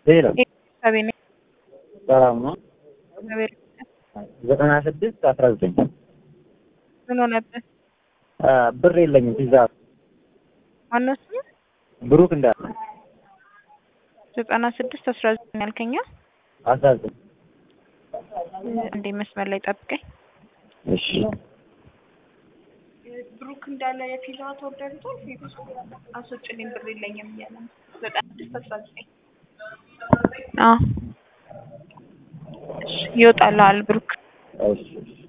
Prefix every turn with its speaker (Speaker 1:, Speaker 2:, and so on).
Speaker 1: ሄሎ
Speaker 2: አቤኔ
Speaker 1: ሰላም ነው።
Speaker 2: አቤኔ
Speaker 1: 9619
Speaker 2: ምን ሆነብህ?
Speaker 1: ብር የለኝም። ፒዛ
Speaker 2: ማነው ስሙ?
Speaker 1: ብሩክ እንዳለ
Speaker 2: 9619 ያልከኛ
Speaker 1: 19
Speaker 2: እንዴ መስመር ላይ ጠብቀኝ።
Speaker 1: እሺ
Speaker 2: ብሩክ እንዳለ የፒዛ ተወዳጅቷል። ፊክስ አስወጭልኝ ብር የለኝም እያለ 9619 እሺ ይወጣልሃል ብሩክ።
Speaker 1: እሺ